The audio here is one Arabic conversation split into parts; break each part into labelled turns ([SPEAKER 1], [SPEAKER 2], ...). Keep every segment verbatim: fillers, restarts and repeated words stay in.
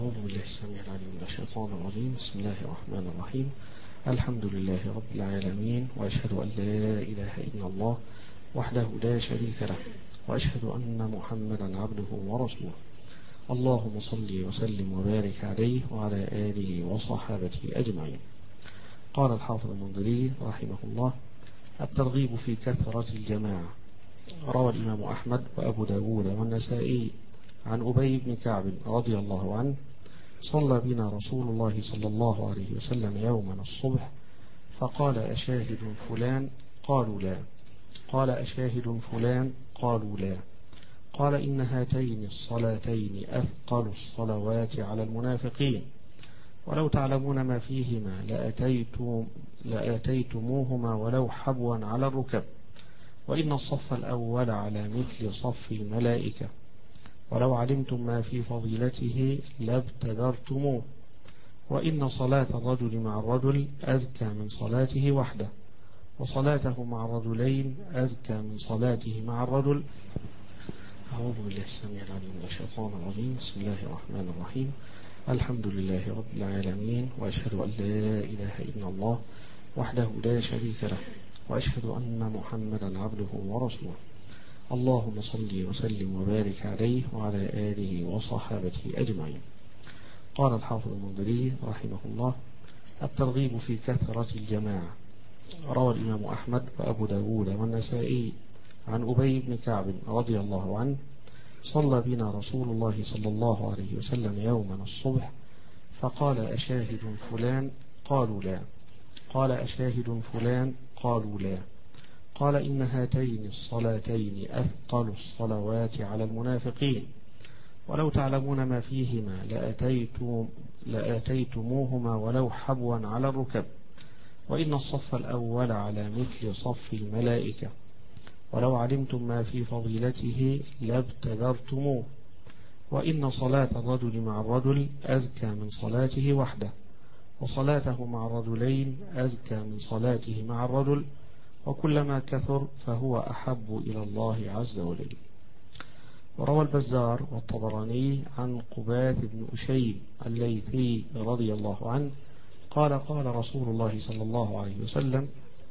[SPEAKER 1] أعوذ بالله السميع العليم من الشيطان الرجيم. بسم الله الرحمن الرحيم. الحمد لله رب العالمين، وأشهد أن لا إله إلا الله وحده لا شريك له، وأشهد أن محمدا عبده ورسوله. اللهم صل وسلم وبارك عليه وعلى آله وصحابته أجمعين. قال الحافظ المنذري رحمه الله: الترغيب في كثرة الجماعة. روى الإمام أحمد وأبو داود والنسائي عن أبي بن كعب رضي الله عنه: صلى بنا رسول الله صلى الله عليه وسلم يوما الصبح فقال: أشاهد فلان؟ قالوا لا. قال: أشاهد فلان؟ قالوا لا. قال: إن هاتين الصلاتين أثقل الصلوات على المنافقين، ولو تعلمون ما فيهما لأتيتم لأتيتموهما ولو حبوا على الركب، وإن الصف الأول على مثل صف الملائكة، ولو علمتم ما في فضيلته لابتدرتموه، وإن صلاة الرجل مع الرجل أزكى من صلاته وحده، وصلاته مع الرجلين أزكى من صلاته مع الرجل. أعوذ بالله السميع العليم من الشيطان الرجيم. بسم الله الرحمن الرحيم. الحمد لله رب العالمين، وأشهد أن لا إله إلا الله وحده لا شريك له، وأشهد أن محمدا عبده ورسوله. اللهم صل وسلم وبارك عليه وعلى آله وصحابته أجمعين. قال الحافظ المنذري رحمه الله: الترغيب في كثرة الجماعة. روى الإمام أحمد وأبو داود والنسائي عن أبي بن كعب رضي الله عنه: صلى بنا رسول الله صلى الله عليه وسلم يوما الصبح فقال: أشاهد فلان؟ قالوا لا. قال: أشاهد فلان؟ قالوا لا. قال: إن هاتين الصلاتين أثقل الصلوات على المنافقين، ولو تعلمون ما فيهما لأتيتم لأتيتموهما ولو حبوا على الركب، وإن الصف الأول على مثل صف الملائكة، ولو علمتم ما في فضيلته لابتدرتموه، وإن صلاة الرجل مع الرجل أزكى من صلاته وحده، وصلاته مع الرجلين أزكى من صلاته مع الرجل، وكلما كثر فهو أحب إلى الله عز وجل. وروى البزار والطبراني عن قباث بن أشيب الليثي رضي الله عنه قال: قال رسول الله صلى الله عليه وسلم: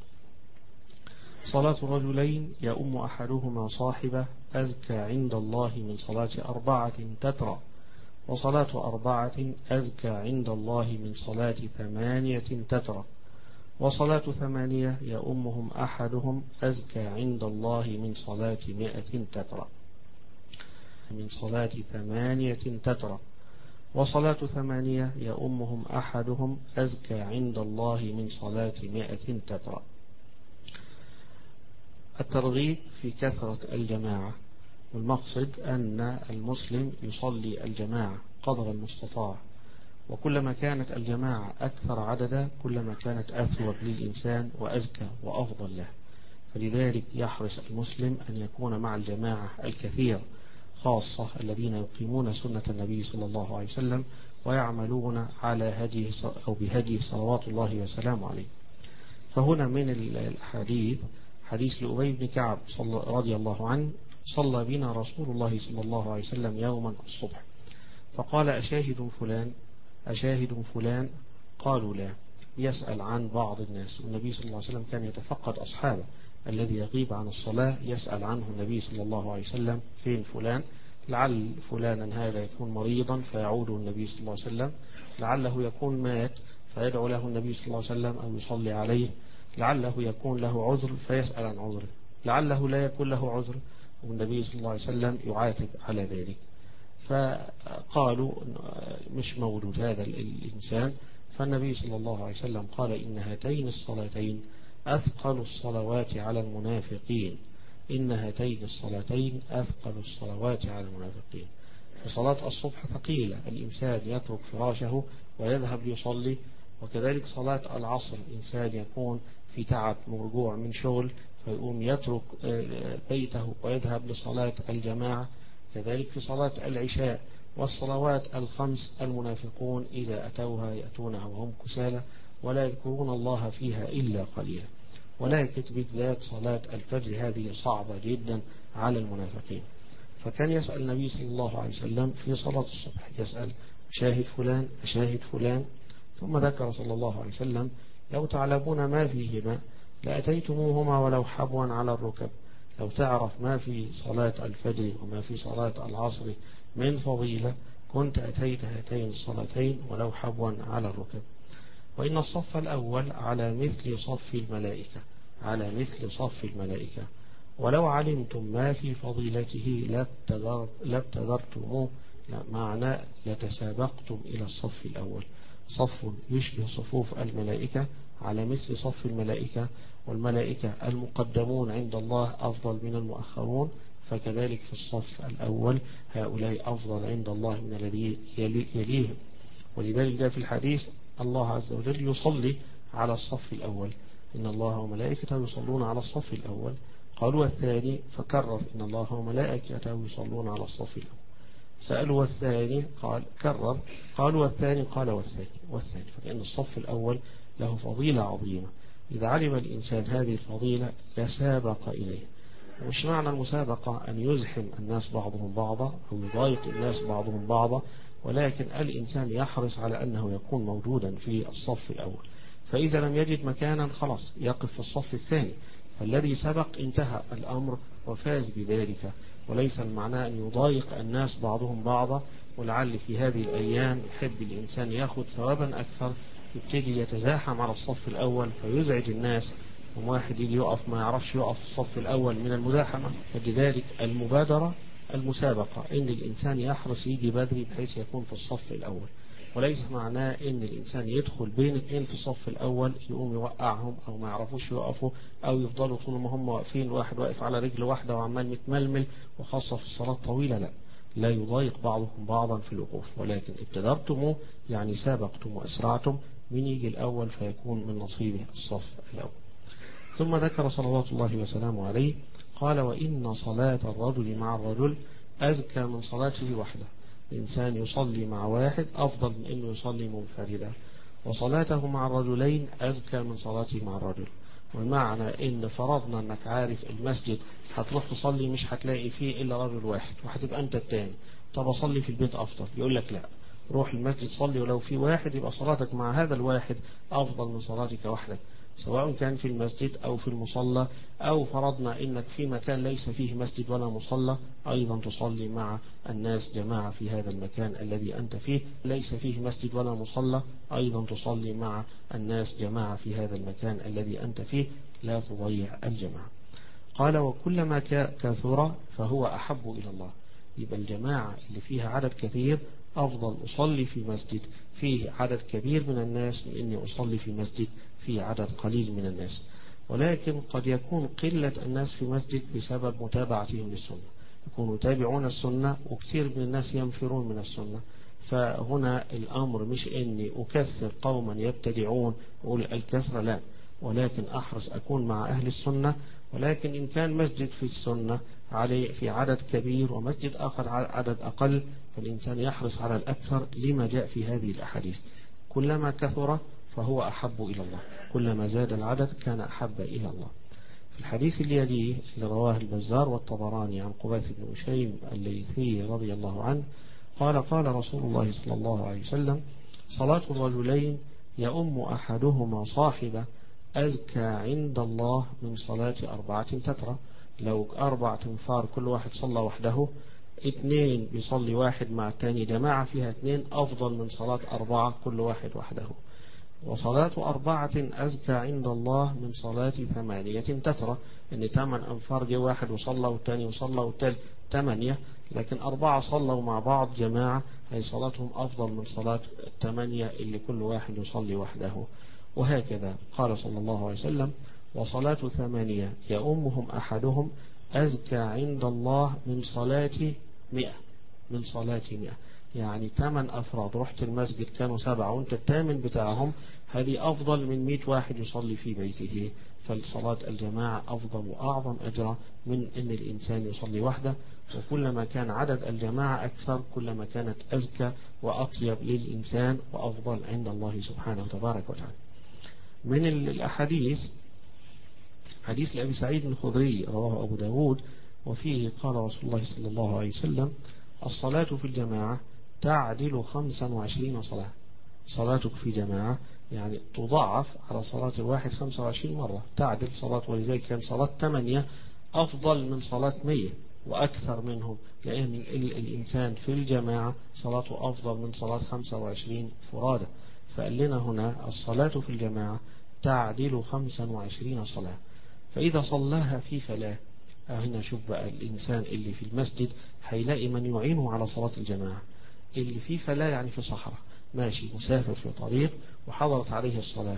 [SPEAKER 1] صلاة الرجلين يؤم أحدهما صاحبه أزكى عند الله من صلاة أربعة تترى، وصلاة أربعة أزكى عند الله من صلاة ثمانية تترى، وصلاة ثمانية يؤمهم أحدهم أزكى عند الله من صلاة مئة تترى من صلاة ثمانية تترى، وصلاة ثمانية يؤمهم أحدهم أزكى عند الله من صلاة مئة تترى. الترغيب في كثرة الجماعة، والمقصد أن المسلم يصلي الجماعة قدر المستطاع، وكلما كانت الجماعة أكثر عددا كلما كانت أثوب للإنسان وأزكى وأفضل له، فلذلك يحرص المسلم أن يكون مع الجماعة الكثير، خاصة الذين يقيمون سنة النبي صلى الله عليه وسلم ويعملون على هديه أو بهديه صلوات الله وسلامه عليه. فهنا من الحديث حديث لأبي بن كعب رضي الله عنه: صلى بنا رسول الله صلى الله عليه وسلم يوما الصبح فقال: أشاهد فلان؟ أشاهد فلان؟ قالوا لا. يسأل عن بعض الناس، والنبي صلى الله عليه وسلم كان يتفقد أصحابه، الذي يغيب عن الصلاة يسأل عنه النبي صلى الله عليه وسلم: فين فلان؟ لعل فلانا هذا يكون مريضا فيعود النبي صلى الله عليه وسلم، لعله يكون مات فيدعو له النبي صلى الله عليه وسلم أو يصلي عليه، لعله يكون له عذر فيسأل عن عذره، لعله لا يكون له عذر والنبي صلى الله عليه وسلم يعاتب على ذلك. فقالوا مش موجود هذا الإنسان، فالنبي صلى الله عليه وسلم قال: إن هاتين الصلاتين أثقل الصلوات على المنافقين إن هاتين الصلاتين أثقل الصلوات على المنافقين. فصلاة الصبح ثقيلة، الإنسان يترك فراشه ويذهب ليصلي، وكذلك صلاة العصر الإنسان يكون في تعب مرجوع من شغل فيقوم يترك بيته ويذهب لصلاة الجماعة، كذلك في صلاة العشاء. والصلوات الخمس المنافقون إذا أتوها يأتونها وهم كسالى ولا يذكرون الله فيها إلا قليلا، ولكن بالذات صلاة الفجر هذه صعبة جدا على المنافقين. فكان يسأل النبي صلى الله عليه وسلم في صلاة الصبح، يسأل شاهد فلان أشاهد فلان. ثم ذكر صلى الله عليه وسلم لو تعلمون ما فيهما لأتيتموهما ولو حبوا على الركب. لو تعرف ما في صلاة الفجر وما في صلاة العصر من فضيلة كنت أتيت هاتين الصلاتين ولو حبوا على الركب. وإن الصف الأول على مثل صف الملائكة على مثل صف الملائكة ولو علمتم ما في فضيلته لابتدرتموه، معنى لتسابقتم إلى الصف الأول. صف يشبه صفوف الملائكة على مثل صف الملائكة، والملائكة المقدمون عند الله أفضل من المؤخرون، فكذلك في الصف الأول هؤلاء أفضل عند الله من الذي يليهم. ولذلك جاء في الحديث الله عز وجل يصلي على الصف الأول، إن الله وملائكته يصلون على الصف الأول. قالوا والثاني فكرر إن الله وملائكته يصلون على الصف الأول. سألوا والثاني قال كرر، قالوا والثاني قال والثاني والثاني فلأن الصف الأول له فضيلة عظيمة. إذا علم الإنسان هذه الفضيلة لسابق إليه. ومش معنى المسابقة أن يزحم الناس بعضهم بعضا أو يضايق الناس بعضهم بعضا، ولكن الإنسان يحرص على أنه يكون موجودا في الصف الأول. فإذا لم يجد مكانا خلاص يقف في الصف الثاني، فالذي سبق انتهى الأمر وفاز بذلك. وليس المعنى أن يضايق الناس بعضهم بعضا، ولعل في هذه الأيام يحب الإنسان يأخذ ثوابا أكثر يبتدي يتزاحم على الصف الأول فيزعج الناس، وواحد يجي يقف ما يعرفش يقف في الصف الأول من المزاحمة. فلذلك المبادرة المسابقة إن الإنسان يحرص يجي بدري بحيث يكون في الصف الأول، وليس معناه إن الإنسان يدخل بين اثنين في الصف الأول يقوم يوقعهم أو ما يعرفوش يقفوا أو يفضلوا طول ما هم واقفين الواحد واقف على رجل واحدة وعمال متململ، وخاصة في الصلاة طويلة لا لا يضايق بعضكم بعضا في الوقوف، ولكن ابتدرتم يعني سابقتم وأسرعتم من يجي الأول فيكون من نصيبه الصف الأول. ثم ذكر صلوات الله وسلامه عليه قال وإن صلاة الرجل مع الرجل أزكى من صلاته وحده. الإنسان يصلي مع واحد أفضل من أنه يصلي منفردا، وصلاته مع الرجلين أزكى من صلاته مع الرجل. والمعنى إن فرضنا أنك عارف المسجد هتروح تصلي مش هتلاقي فيه إلا رجل واحد وهتبقى أنت التاني، طب أصلي في البيت أفضل. يقول لك لا، روح المسجد صلي ولو في واحد يبقى صلاتك مع هذا الواحد أفضل من صلاتك وحدك، سواء كان في المسجد أو في المصلى، أو فرضنا إنك في مكان ليس فيه مسجد ولا مصلى أيضا تصلي مع الناس جماعة في هذا المكان الذي أنت فيه، ليس فيه مسجد ولا مصلى أيضا تصلي مع الناس جماعة في هذا المكان الذي أنت فيه، لا تضيع الجماعة. قال وكلما كثر فهو أحب إلى الله. يبقى الجماعة اللي فيها عدد كثير أفضل أصلي في مسجد فيه عدد كبير من الناس من أني أصلي في مسجد فيه عدد قليل من الناس. ولكن قد يكون قلة الناس في مسجد بسبب متابعتهم للسنة، يكونوا يتابعون السنة وكثير من الناس ينفرون من السنة. فهنا الأمر مش أني أكثر قوما يبتدعون أقول الكثرة لا، ولكن أحرص أكون مع أهل السنة. ولكن إن كان مسجد في السنة عليه في عدد كبير ومسجد آخر عدد أقل، فالإنسان يحرص على الأكثر لما جاء في هذه الأحاديث. كلما كثر فهو أحب إلى الله، كلما زاد العدد كان أحب إلى الله. في الحديث اللي يليه اللي رواه البزار والطبراني عن قبيس بن أشيم الليثي رضي الله عنه قال قال رسول الله صلى الله عليه وسلم صلاة الرجلين يؤم أحدهما صاحبه أزكى عند الله من صلاة أربعة تترى. لو أربع تنفار كل واحد صلى وحده، اثنين بيصلي واحد مع الثاني جماعة فيها اثنين أفضل من صلاة أربعة كل واحد وحده. وصلاة أربعة أزكى عند الله من صلاة ثمانية تترى، إن ثمان أنفار جه واحد وصلى والثاني وصلى والثالث ثمانية، لكن أربعة صلوا مع بعض جماعة هي صلاتهم أفضل من صلاة الثمانية اللي كل واحد يصلي وحده. وهكذا قال صلى الله عليه وسلم وصلاة ثمانية يؤمهم أحدهم أزكى عند الله من صلاة مئة من صلاة مئة. يعني ثمان أفراد رحت المسجد كانوا سبعة وانت الثامن بتاعهم، هذه أفضل من مئة واحد يصلي في بيته. فالصلاة الجماعة أفضل وأعظم أجرا من أن الإنسان يصلي وحده. وكلما كان عدد الجماعة أكثر كلما كانت أزكى وأطيب للإنسان وأفضل عند الله سبحانه وتبارك وتعالى. من الأحاديث حديث لأبي سعيد الخدري رواه أبو داود وفيه قال رسول الله صلى الله عليه وسلم الصلاة في الجماعة تعدل خمسا وعشرين صلاة. صلاتك في جماعة يعني تضاعف على صلاة الواحد خمسة وعشرين مرة، تعدل صلاة. ولذلك كان صلاة ثمانية أفضل من صلاة مية وأكثر منهم، لأن الإنسان في الجماعة صلاته أفضل من صلاة خمسة وعشرين فرادة. فقال لنا هنا الصلاة في الجماعة تعدل خمسا وعشرين صلاة. فإذا صلاها في فلاة، هنا شوف بقى الإنسان اللي في المسجد هيلاقي من يعينه على صلاة الجماعة. اللي في فلاة يعني في صحراء، ماشي مسافر في طريق وحضرت عليه الصلاة،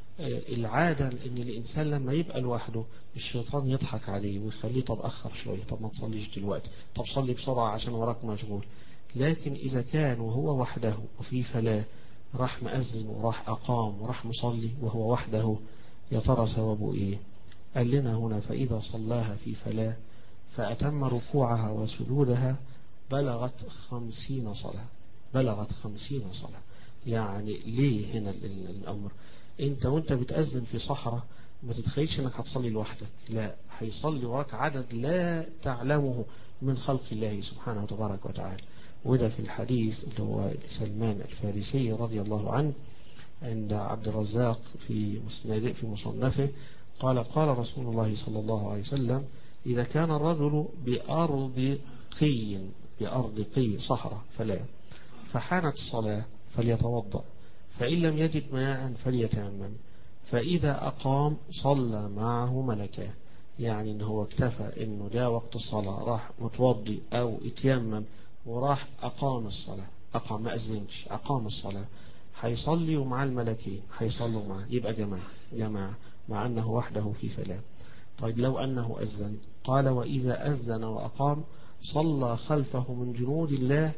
[SPEAKER 1] العادة ان الانسان لما يبقى لوحده الشيطان يضحك عليه ويخليه طب اخر شوية، طب ما تصليش دلوقتي، طب صلي بسرعة عشان وراك مشغول. لكن اذا كان وهو وحده وفي فلاة راح مأذن وراح اقام وراح مصلي وهو وحده، يا ترى ثوابه ايه؟ قال لنا هنا فاذا صلاها في فلاة فاتم ركوعها وسجودها بلغت خمسين صلاة. بلغت خمسين صلاة. يعني ليه هنا الأمر؟ انت وانت بتأذن في صحراء ما تتخيلش انك هتصلي لوحدك، لا، هيصلي وراك عدد لا تعلمه من خلق الله سبحانه وتبارك وتعالى. وده في الحديث اللي هو سلمان الفارسي رضي الله عنه عند عبد الرزاق في مسنده في مصنفه، قال قال رسول الله صلى الله عليه وسلم: إذا كان الرجل بأرض قي بأرض قي صحراء فلا فحانت الصلاة فليتوضأ، فإن لم يجد ماء فليتيمم، فإذا أقام صلى معه ملكان. يعني إن هو اكتفى إنه جاء وقت الصلاة راح متوضي أو اتيمم وراح أقام الصلاة، أقام ما أذنش أقام الصلاة، هيصلي ومع الملكين هيصلوا معه، يبقى جماعة جماعة مع أنه وحده في فلاة. طيب لو أنه أذن، قال: وإذا أذن وأقام صلى خلفه من جنود الله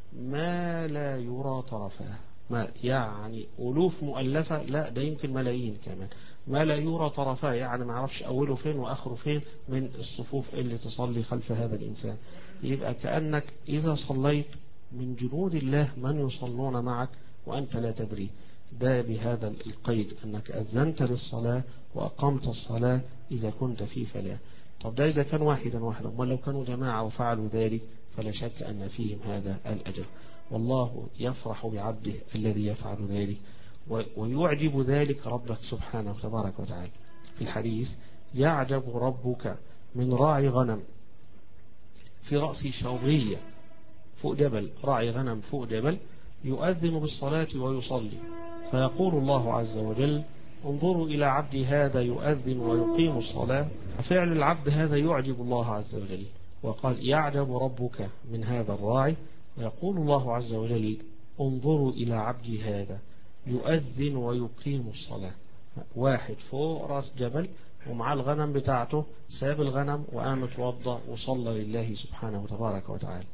[SPEAKER 1] ما لا يرى طرفاه. ما يعني ألوف مؤلفة، لا ده يمكن ملايين كمان، ما لا يرى طرفاه، يعني ما عرفش أوله فين وآخره فين من الصفوف اللي تصلي خلف هذا الإنسان. يبقى كأنك إذا صليت من جنود الله من يصلون معك وأنت لا تدري. ده بهذا القيد أنك أذنت للصلاة وأقمت الصلاة إذا كنت في فلاة. طب ده إذا كان واحدا واحدا، ولو كانوا جماعة وفعلوا ذلك فلا شك أن فيهم هذا الأجر. والله يفرح بعبده الذي يفعل ذلك، ويعجب ذلك ربك سبحانه وتبارك وتعالى. في الحديث: يعجب ربك من راعي غنم في رأس شوغية فوق جبل، راعي غنم فوق جبل يؤذن بالصلاة ويصلي، فيقول الله عز وجل: انظروا إلى عبدي هذا يؤذن ويقيم الصلاة. ففعل العبد هذا يعجب الله عز وجل. وقال: يعجب ربك من هذا الراعي، ويقول الله عز وجل: انظروا إلى عبدي هذا يؤذن ويقيم الصلاة. واحد فوق راس جبل ومع الغنم بتاعته، ساب الغنم وقام اتوضى وصلى لله سبحانه وتبارك وتعالى.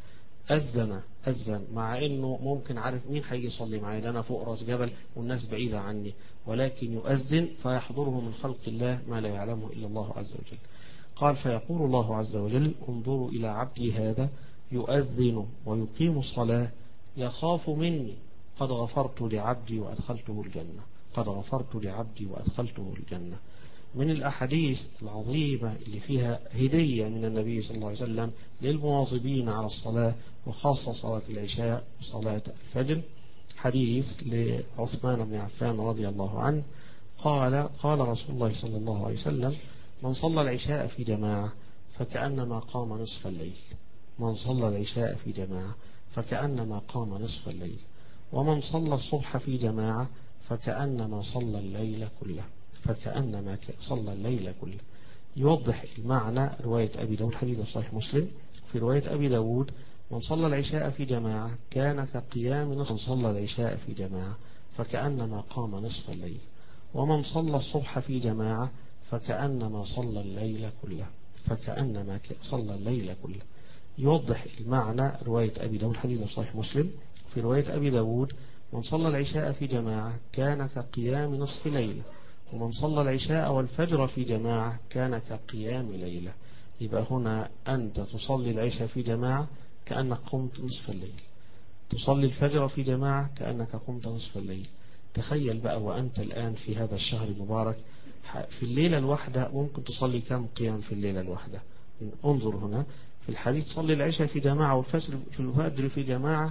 [SPEAKER 1] أذن أذن مع أنه ممكن عارف مين هيجي يصلي معي، لأنا فوق راس جبل والناس بعيدة عني، ولكن يؤذن فيحضره من خلق الله ما لا يعلمه إلا الله عز وجل. قال: فيقول الله عز وجل: انظروا إلى عبدي هذا يؤذن ويقيم الصلاة يخاف مني قد غفرت لعبدي وأدخلته الجنة. قد غفرت لعبدي وأدخلته الجنة. من الأحاديث العظيمة اللي فيها هدية من النبي صلى الله عليه وسلم للمواظبين على الصلاة، وخاصة صلاة العشاء وصلاة الفجر، حديث لعثمان بن عفان رضي الله عنه قال: قال رسول الله صلى الله عليه وسلم: من صلى العشاء في جماعة فكأنما قام نصف الليل. من صلى العشاء في جماعة فكأنما قام نصف الليل. ومن صلى الصبح في جماعة فكأنما صلى الليل كله. فكأنما صلى الليل كله. يوضح المعنى رواية أبي داود، حديث صحيح مسلم. في رواية أبي داود: من صلى العشاء في جماعة كان كقيام نصف. من صلى العشاء في جماعة فكأنما قام نصف الليل. ومن صلى الصبح في جماعة فكأنما صلى الليل كله. فكأنما صلى الليل كله. يوضح المعنى رواية أبي داود، حديث صحيح مسلم. في رواية أبي داود: من صلى العشاء في جماعة كان كقيام نصف ليلة. ومن صلى العشاء والفجر في جماعة كان كقيام ليلة. يبقى هنا أنت تصلي العشاء في جماعة كأنك قمت نصف الليل، تصلي الفجر في جماعة كأنك قمت نصف الليل. تخيل بقى وأنت الآن في هذا الشهر المبارك في الليلة الواحدة ممكن تصلي كم قيام في الليلة الواحدة. انظر هنا في الحديث: صلي العشاء في جماعة والفجر في الفجر في جماعة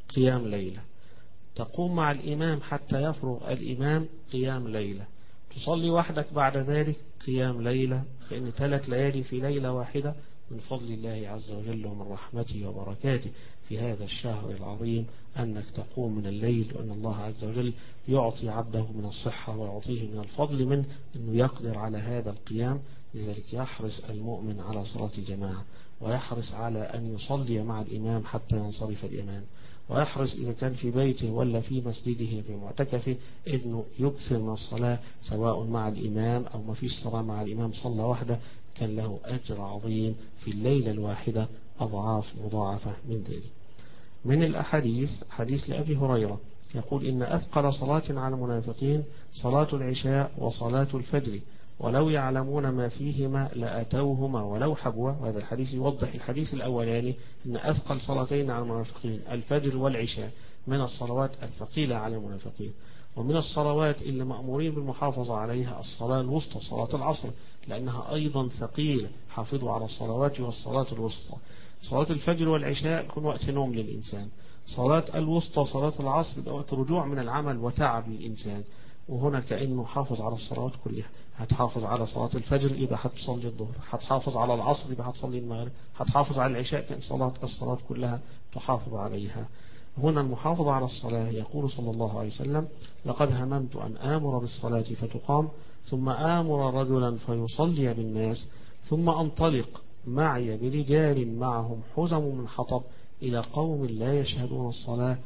[SPEAKER 1] قيام ليلة، تقوم مع الإمام حتى يفرغ الإمام قيام ليلة، تصلي وحدك بعد ذلك قيام ليلة، فإن ثلاث ليالي في ليلة واحدة من فضل الله عز وجل ومن رحمته وبركاته في هذا الشهر العظيم أنك تقوم من الليل، وأن الله عز وجل يعطي عبده من الصحة ويعطيه من الفضل منه أنه يقدر على هذا القيام. لذلك يحرص المؤمن على صلاة الجماعة، ويحرص على أن يصلي مع الإمام حتى ينصرف الإمام، ويحرص إذا كان في بيته ولا في مسجده في معتكفه أنه يكثر من الصلاة، سواء مع الإمام أو ما فيش صلاة مع الإمام صلى وحده، كان له أجر عظيم في الليلة الواحدة أضعاف مضاعفة من ذلك. من الأحاديث حديث لأبي هريرة يقول إن أثقل صلاة على المنافقين صلاة العشاء وصلاة الفجر، ولو يعلمون ما فيهما لأتوهما ولو حبوا. وهذا الحديث يوضح الحديث الأولاني أن أثقل صلاتين على المنافقين الفجر والعشاء من الصلوات الثقيلة على المنافقين. ومن الصلوات اللي مأمورين بالمحافظة عليها الصلاة الوسطى صلاة العصر، لأنها أيضا ثقيلة، حافظوا على الصلوات والصلاة الوسطى. صلاة الفجر والعشاء يكون وقت نوم للإنسان، صلاة الوسطى صلاة العصر وقت رجوع من العمل وتعب للإنسان، وهنا كأنه حافظ على الصلوات كلها. هتحافظ على صلاة الفجر يبقى هتصلي الظهر، هتحافظ على العصر يبقى هتصلي المغرب، هتحافظ على العشاء كان صلاة الصلاة كلها تحافظ عليها. هنا المحافظة على الصلاة يقول صلى الله عليه وسلم لقد هممت أن آمر بالصلاة فتقام ثم آمر رجلا فيصلي بالناس ثم أنطلق معي برجال معهم حزم من حطب إلى قوم لا يشهدون الصلاة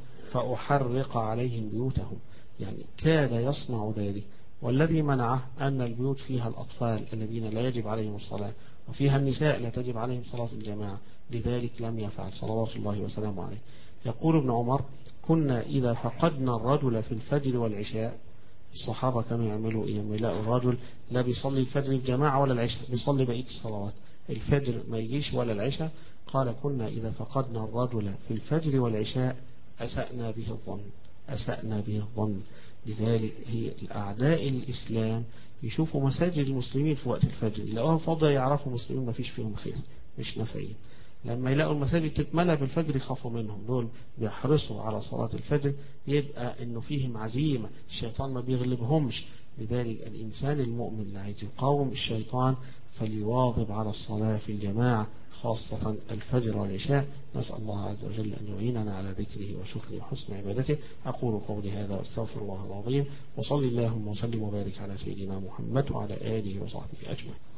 [SPEAKER 1] فأحرق عليهم بيوتهم. يعني كاد يصنع ذلك، والذي منعه أن البيوت فيها الأطفال الذين لا يجب عليهم الصلاة، وفيها النساء لا تجب عليهم صلاة الجماعة، لذلك لم يفعل صلوات الله وسلامه عليه. يقول ابن عمر كنا إذا فقدنا الرجل في الفجر والعشاء، الصحابة كانوا يعملوا إيه؟ يلاقوا الرجل لا بيصلي الفجر الجماعة ولا العشاء، بيصلي بقية الصلوات، الفجر ما يجيش ولا العشاء. قال كنا إذا فقدنا الرجل في الفجر والعشاء أسأنا به الظن، أسأنا به الظن. لذلك هي الأعداء الإسلام يشوفوا مساجد المسلمين في وقت الفجر، يلاقوها فاضية، يعرفوا المسلمين ما فيش فيهم خير، مش نافعين. لما يلاقوا المساجد تتملى بالفجر يخافوا منهم، دول بيحرصوا على صلاة الفجر، يبقى انه فيهم عزيمة، الشيطان ما بيغلبهمش. لذلك الإنسان المؤمن اللي عايز يقاوم الشيطان فليواظب على الصلاة في الجماعة، خاصة الفجر والعشاء. نسأل الله عز وجل أن يعيننا على ذكره وشكره وحسن عبادته. أقول قولي هذا واستغفر الله العظيم، وصلي اللهم وسلم وبارك على سيدنا محمد وعلى آله وصحبه أجمعين.